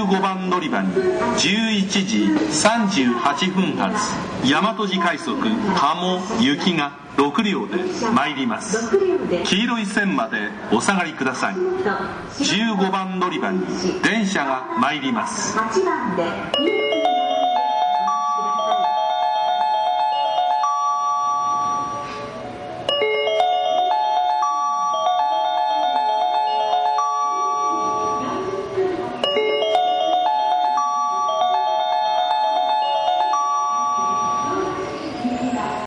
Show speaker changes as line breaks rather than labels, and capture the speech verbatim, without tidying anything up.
ごばん乗り場にじゅういちじさんじゅうはっぷん発大和路快速賀茂行きがろくりょうで参ります。黄色い線までお下がりください。じゅうごばん乗り場に電車が参ります。
はちばんで